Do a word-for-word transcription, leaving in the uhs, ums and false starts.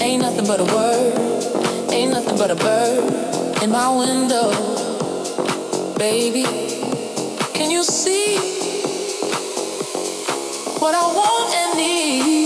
Ain't nothing but a word, ain't nothing but a bird in my window. Baby, can you see what I want and need?